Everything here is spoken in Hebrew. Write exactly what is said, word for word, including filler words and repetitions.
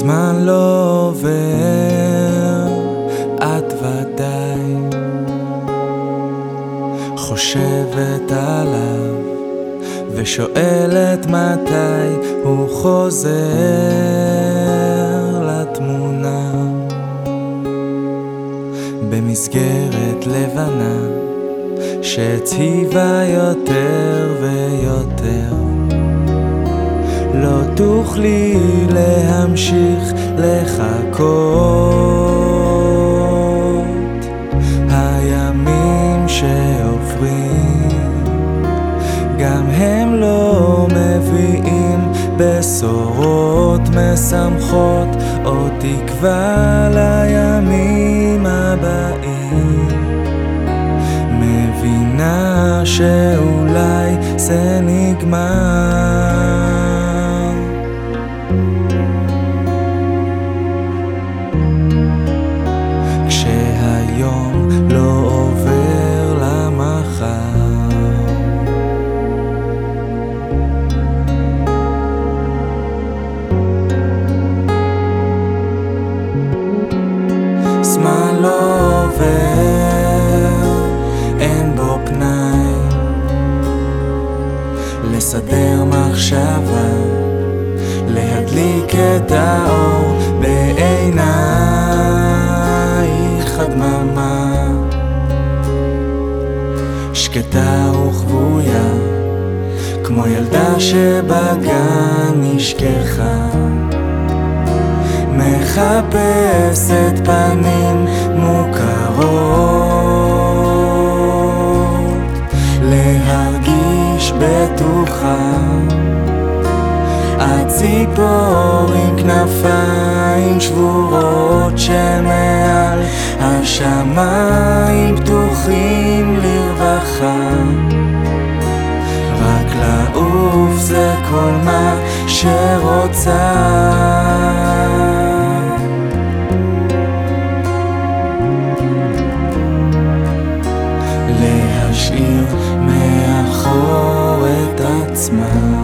הזמן לא עובר, את ודאי חושבת עליו ושואלת מתי הוא חוזר לתמונה. במסגרת לבנה שהציבה יותר ויותר, לא תוכלי להמשיך לחכות. הימים שעוברים גם הם לא מביאים בשורות משמחות או תקווה לימים הבאים. מבינה שאולי זה נגמר, כשהיום לא עובר למחר. זמן לא עובר, אין בו פנאי לסדר מחשבה, להדליק את האור בעינייך. הדממה שקטה וכבויה, כמו ילדה שבגן נשכחה, מחפשת פנים מוכרות, להרגיש בטוחה. את ציפור עם כנפיים שבורות שמעל השמיים פתוחים לרווחה. רק לעוף זה כל מה שרוצה, להשאיר מאחור את עצמה.